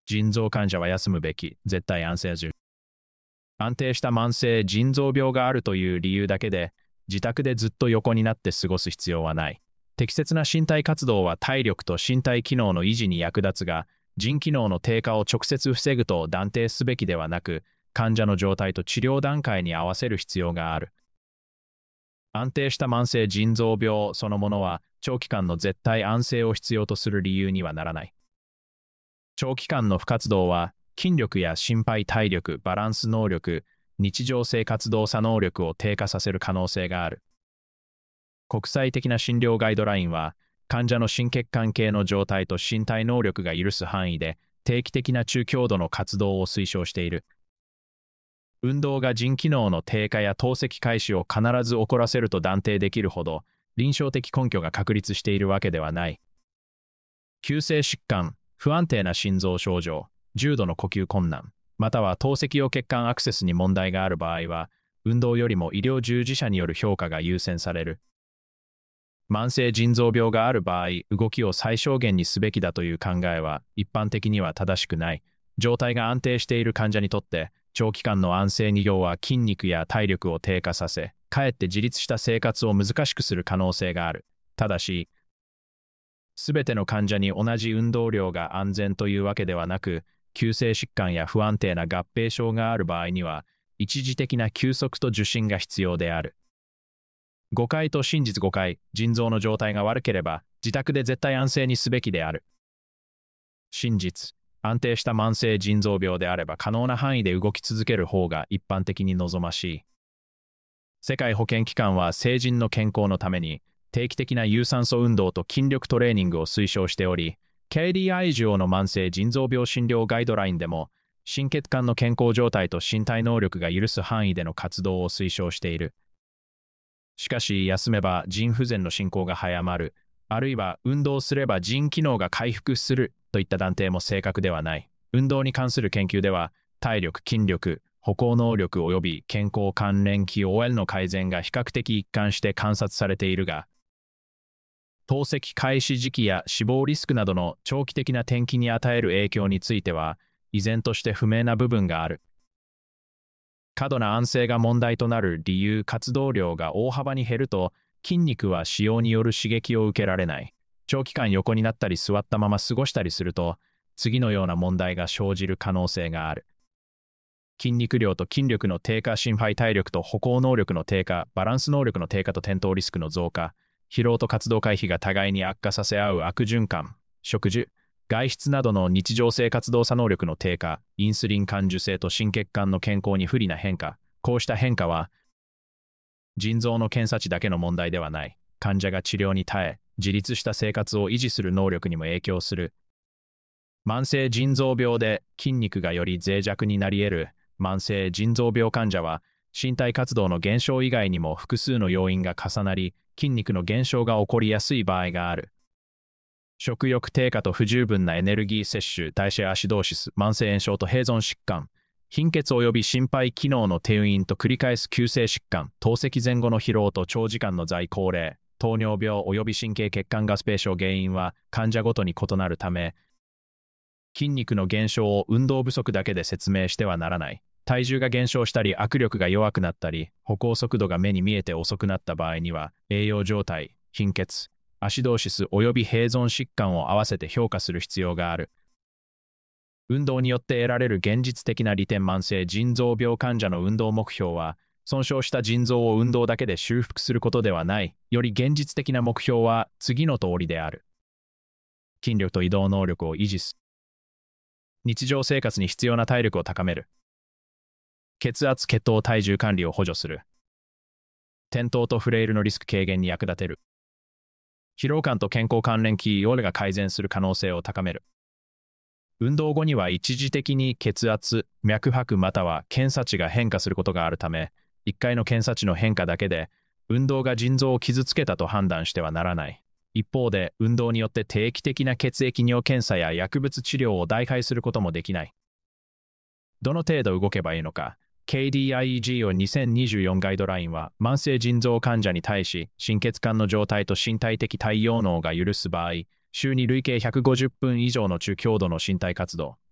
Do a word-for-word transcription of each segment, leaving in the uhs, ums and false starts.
腎臓患者は休むべき、絶対安静中。安定した慢性腎臓病があるという理由だけで、自宅でずっと横になって過ごす必要はない。適切な身体活動は体力と身体機能の維持に役立つが、腎機能の低下を直接防ぐと断定すべきではなく、患者の状態と治療段階に合わせる必要がある。安定した慢性腎臓病そのものは、長期間の絶対安静を必要とする理由にはならない。長期間の不活動は、筋力や心肺体力、バランス能力、日常生活動作能力を低下させる可能性がある。国際的な診療ガイドラインは、患者の心血管系の状態と身体能力が許す範囲で、定期的な中強度の活動を推奨している。運動が腎機能の低下や透析開始を必ず起こらせると断定できるほど、臨床的根拠が確立しているわけではない。急性疾患、不安定な心臓症状、重度の呼吸困難、または透析用血管アクセスに問題がある場合は、運動よりも医療従事者による評価が優先される。慢性腎臓病がある場合、動きを最小限にすべきだという考えは一般的には正しくない。状態が安定している患者にとって、長期間の安静二業は筋肉や体力を低下させ、かえって自立した生活を難しくする可能性がある。ただし、すべての患者に同じ運動量が安全というわけではなく、急性疾患や不安定な合併症がある場合には、一時的な休息と受診が必要である。誤解と真実誤解、腎臓の状態が悪ければ、自宅で絶対安静にすべきである。真実、安定した慢性腎臓病であれば可能な範囲で動き続ける方が一般的に望ましい。世界保健機関は成人の健康のために、定期的な有酸素運動と筋力トレーニングを推奨しており、ケーディーアイ 以上の慢性腎臓病診療ガイドラインでも、心血管の健康状態と身体能力が許す範囲での活動を推奨している。しかし、休めば腎不全の進行が早まる、あるいは運動すれば腎機能が回復するといった断定も正確ではない。運動に関する研究では、体力、筋力、歩行能力及び健康関連 キーオーエル の改善が比較的一貫して観察されているが、透析開始時期や死亡リスクなどの長期的な転機に与える影響については、依然として不明な部分がある。過度な安静が問題となる理由、活動量が大幅に減ると、筋肉は使用による刺激を受けられない。長期間横になったり座ったまま過ごしたりすると、次のような問題が生じる可能性がある。筋肉量と筋力の低下、心肺体力と歩行能力の低下、バランス能力の低下と転倒リスクの増加、疲労と活動回避が互いに悪化させ合う悪循環、食事、外出などの日常生活動作能力の低下、インスリン感受性と心血管の健康に不利な変化、こうした変化は、腎臓の検査値だけの問題ではない。患者が治療に耐え、自立した生活を維持する能力にも影響する。慢性腎臓病で筋肉がより脆弱になり得る慢性腎臓病患者は、身体活動の減少以外にも複数の要因が重なり、筋肉の減少が起こりやすい場合がある。食欲低下と不十分なエネルギー摂取、代謝アシドーシス、慢性炎症と併存疾患、貧血及び心肺機能の低因と繰り返す急性疾患、透析前後の疲労と長時間の在高齢、糖尿病及び神経血管合併症原因は患者ごとに異なるため、筋肉の減少を運動不足だけで説明してはならない。体重が減少したり、握力が弱くなったり、歩行速度が目に見えて遅くなった場合には、栄養状態、貧血、アシドーシス及び併存疾患を合わせて評価する必要がある。運動によって得られる現実的な利点、慢性腎臓病患者の運動目標は、損傷した腎臓を運動だけで修復することではない。より現実的な目標は次の通りである。筋力と移動能力を維持する。日常生活に必要な体力を高める。血圧、血糖、体重管理を補助する。転倒とフレイルのリスク軽減に役立てる。疲労感と健康関連キーオールが改善する可能性を高める。運動後には一時的に血圧、脈拍または検査値が変化することがあるため、いっかいの検査値の変化だけで、運動が腎臓を傷つけたと判断してはならない。一方で、運動によって定期的な血液尿検査や薬物治療を代替することもできない。どの程度動けばいいのか。ケーディーアイイージー をにせんにじゅうよんガイドラインは、慢性腎臓患者に対し、心血管の状態と身体的対応能が許す場合、週に累計ひゃくごじゅっぷん以上の中強度の身体活動、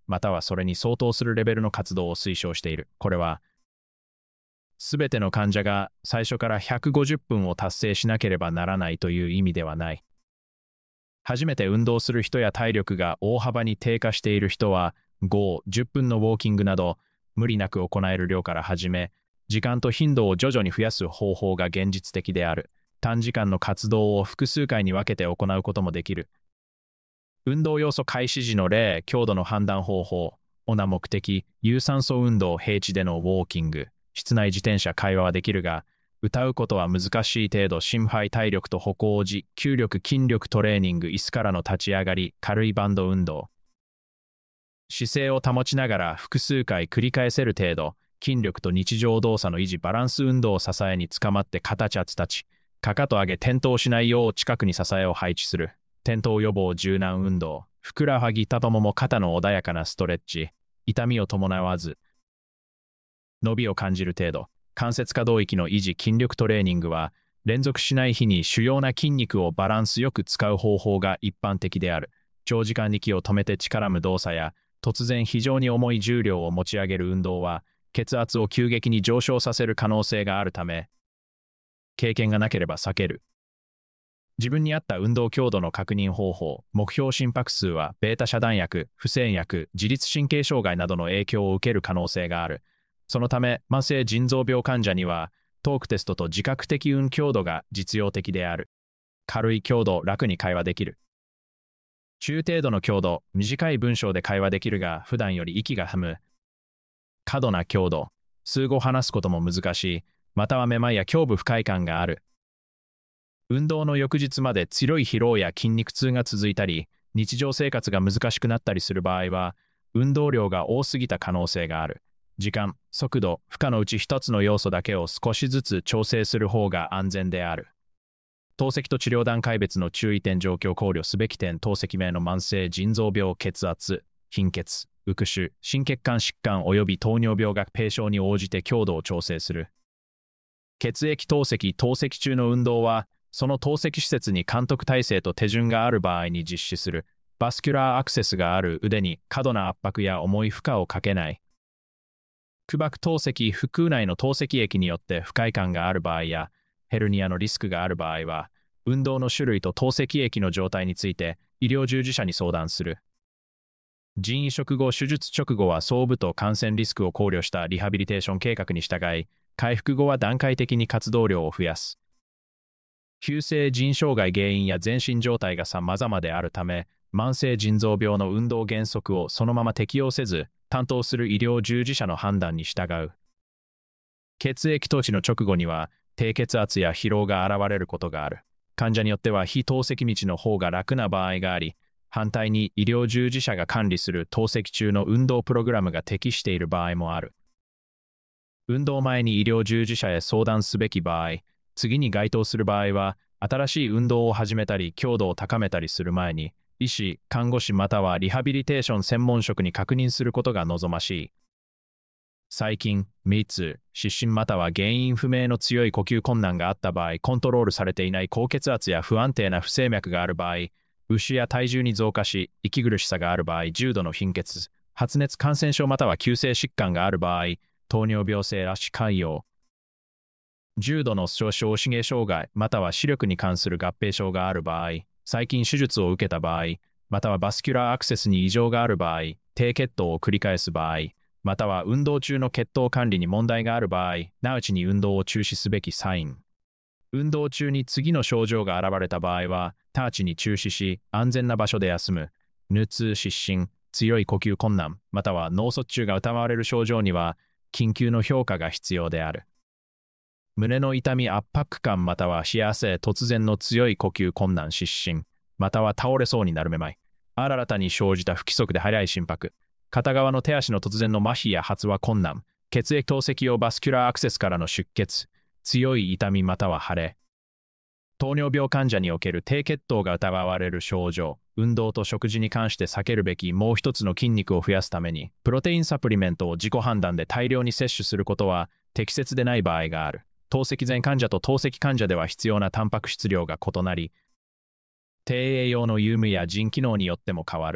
またはそれに相当するレベルの活動を推奨している。これは、すべての患者が最初からひゃくごじゅっぷんを達成しなければならないという意味ではない。初めて運動する人や体力が大幅に低下している人は、ご、じゅっぷんのウォーキングなど、無理なく行える量から始め、時間と頻度を徐々に増やす方法が現実的である。短時間の活動を複数回に分けて行うこともできる。運動要素開始時の例、強度の判断方法、主な目的、有酸素運動、平地でのウォーキング、室内自転車会話はできるが、歌うことは難しい程度、心肺体力と歩行時、筋力筋力トレーニング、椅子からの立ち上がり、軽いバンド運動。姿勢を保ちながら複数回繰り返せる程度、筋力と日常動作の維持、バランス運動を支えに捕まって形立ち、かかと上げ転倒しないよう近くに支えを配置する。転倒予防柔軟運動、ふくらはぎ太もも肩の穏やかなストレッチ、痛みを伴わず、伸びを感じる程度、関節可動域の維持筋力トレーニングは、連続しない日に主要な筋肉をバランスよく使う方法が一般的である。長時間に息を止めて力む動作や、突然非常に重い重量を持ち上げる運動は、血圧を急激に上昇させる可能性があるため、経験がなければ避ける。自分に合った運動強度の確認方法、目標心拍数は、ベータ遮断薬、不整薬、自律神経障害などの影響を受ける可能性がある。そのため、慢性腎臓病患者には、トークテストと自覚的運強度が実用的である。軽い強度、楽に会話できる。中程度の強度、短い文章で会話できるが、普段より息がはむ。過度な強度、数語話すことも難しい、またはめまいや胸部不快感がある。運動の翌日まで強い疲労や筋肉痛が続いたり、日常生活が難しくなったりする場合は、運動量が多すぎた可能性がある。時間、速度、負荷のうち一つの要素だけを少しずつ調整する方が安全である。透析と治療段階別の注意点状況考慮すべき点、透析名の慢性腎臓病、血圧、貧血、浮腫、心血管疾患及び糖尿病が病症に応じて強度を調整する。血液透析、透析中の運動は、その透析施設に監督体制と手順がある場合に実施する。バスキュラーアクセスがある腕に過度な圧迫や重い負荷をかけない。空爆透析、腹腔内の透析液によって不快感がある場合や、ヘルニアのリスクがある場合は、運動の種類と透析液の状態について医療従事者に相談する。腎移植後、手術直後は創部と感染リスクを考慮したリハビリテーション計画に従い、回復後は段階的に活動量を増やす。急性腎障害原因や全身状態が様々であるため、慢性腎臓病の運動原則をそのまま適用せず、担当する医療従事者の判断に従う。血液透視の直後には、低血圧や疲労が現れることがある。患者によっては非透析道の方が楽な場合があり、反対に医療従事者が管理する透析中の運動プログラムが適している場合もある。運動前に医療従事者へ相談すべき場合、次に該当する場合は、新しい運動を始めたり強度を高めたりする前に、医師、看護師またはリハビリテーション専門職に確認することが望ましい。細菌、密、失神または原因不明の強い呼吸困難があった場合、コントロールされていない高血圧や不安定な不整脈がある場合、牛や体重に増加し、息苦しさがある場合、重度の貧血、発熱感染症または急性疾患がある場合、糖尿病性らし潰瘍、重度の小小視芸障害または視力に関する合併症がある場合、最近手術を受けた場合、またはバスキュラーアクセスに異常がある場合、低血糖を繰り返す場合、または運動中の血糖管理に問題がある場合、直ちに運動を中止すべきサイン。運動中に次の症状が現れた場合は、直ちに中止し、安全な場所で休む。無痛、失神、強い呼吸困難、または脳卒中が疑われる症状には、緊急の評価が必要である。胸の痛み、圧迫感または冷や汗、突然の強い呼吸困難、失神、または倒れそうになるめまい。新たに生じた不規則で速い心拍。片側の手足の突然の麻痺や発話困難。血液透析用バスキュラーアクセスからの出血。強い痛みまたは腫れ。糖尿病患者における低血糖が疑われる症状。運動と食事に関して避けるべきもう一つの筋肉を増やすために、プロテインサプリメントを自己判断で大量に摂取することは適切でない場合がある。透析前患者と透析患者では必要なタンパク質量が異なり、低栄養の有無や腎機能によっても変わる。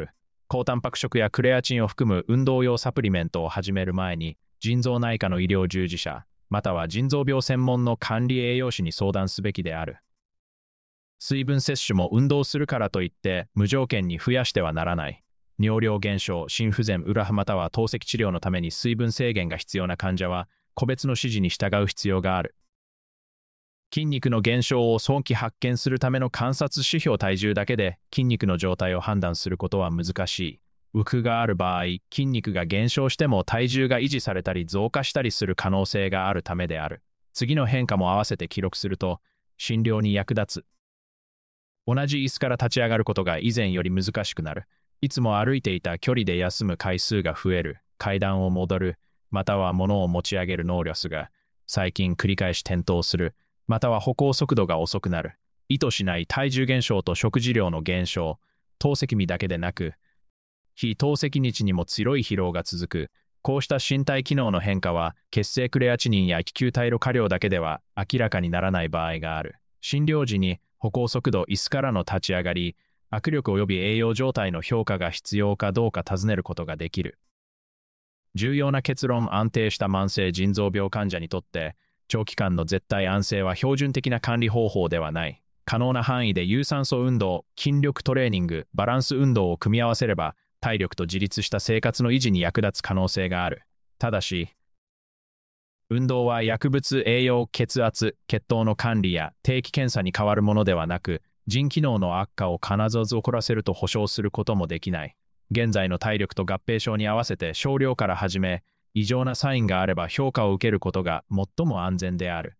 高タンパク食やクレアチンを含む運動用サプリメントを始める前に、腎臓内科の医療従事者、または腎臓病専門の管理栄養士に相談すべきである。水分摂取も運動するからといって無条件に増やしてはならない。尿量減少、心不全、裏または透析治療のために水分制限が必要な患者は、個別の指示に従う必要がある。筋肉の減少を早期発見するための観察指標体重だけで筋肉の状態を判断することは難しい。浮くがある場合、筋肉が減少しても体重が維持されたり増加したりする可能性があるためである。次の変化も合わせて記録すると、診療に役立つ。同じ椅子から立ち上がることが以前より難しくなる。いつも歩いていた距離で休む回数が増える。階段を戻る。または物を持ち上げる能力が、最近繰り返し転倒する。または歩行速度が遅くなる。意図しない体重減少と食事量の減少。透析日だけでなく、非透析日にも強い疲労が続く。こうした身体機能の変化は、血清クレアチニンや気球体路過量だけでは明らかにならない場合がある。診療時に歩行速度、椅子からの立ち上がり、握力及び栄養状態の評価が必要かどうか尋ねることができる。重要な結論、安定した慢性腎臓病患者にとって、長期間の絶対安静は標準的な管理方法ではない。可能な範囲で有酸素運動、筋力トレーニング、バランス運動を組み合わせれば、体力と自立した生活の維持に役立つ可能性がある。ただし、運動は薬物、栄養、血圧、血糖の管理や定期検査に変わるものではなく、腎機能の悪化を必ず起こらせると保証することもできない。現在の体力と合併症に合わせて少量から始め、異常なサインがあれば評価を受けることが最も安全である。